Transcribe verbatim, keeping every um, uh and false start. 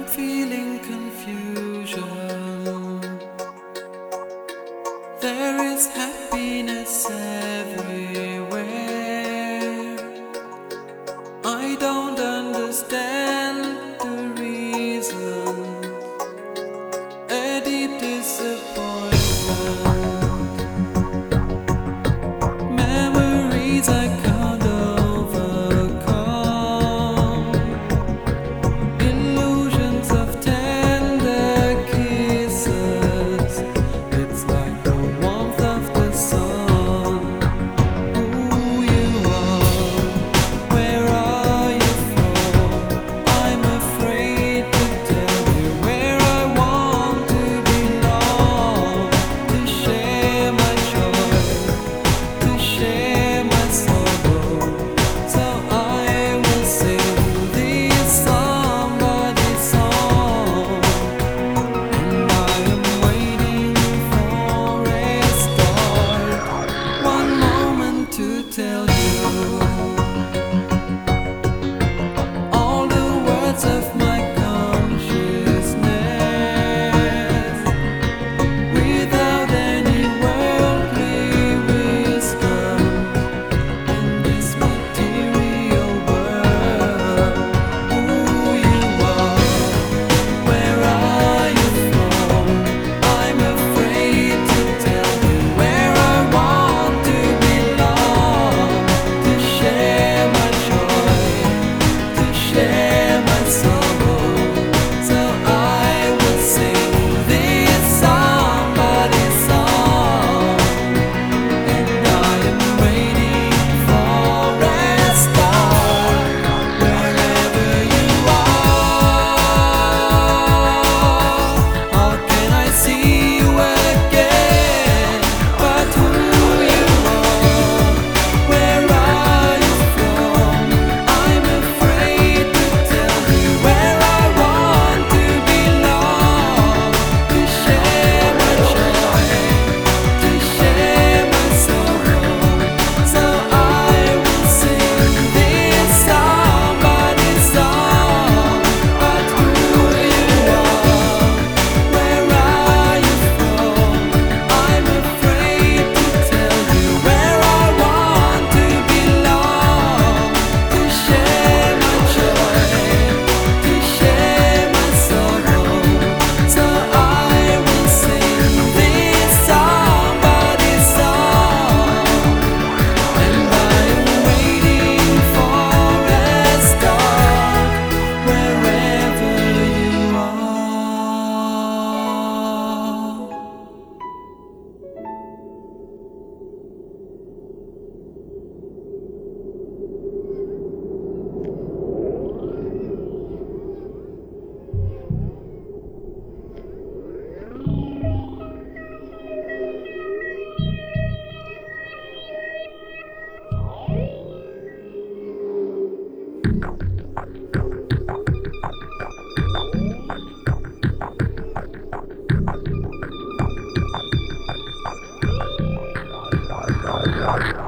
feeling confusion. There is happiness everywhere. I don't understand the reason. A deep disappointment. Memories I can't overcome. Illusions of tender kisses. It's like the warmth of the sun. Who you are, where are you from? I'm afraid to tell you where I want to belong. To share my joy, to share my sorrow. So I will sing this somebody's song. And I am waiting for a start. One moment to tell you all the words of my consciousness, without any worldly wisdom in this material world. Who you are, where are you from? I'm afraid to tell you where I want to belong. To share my joy, to share my sorrow. So I will sing this somebody's song. And I am waiting for a start. Wherever you are, how can I see you again? But who you are, where are you from? I'm afraid to tell you where I want to belong. To share my joy, to share my sorrow. So I will sing this somebody's song. But who you are, where are you from? I'm afraid to tell you where I want to belong. To share my joy, to share my sorrow. So I will sing this somebody's song. And I am waiting for a start. Wherever you are.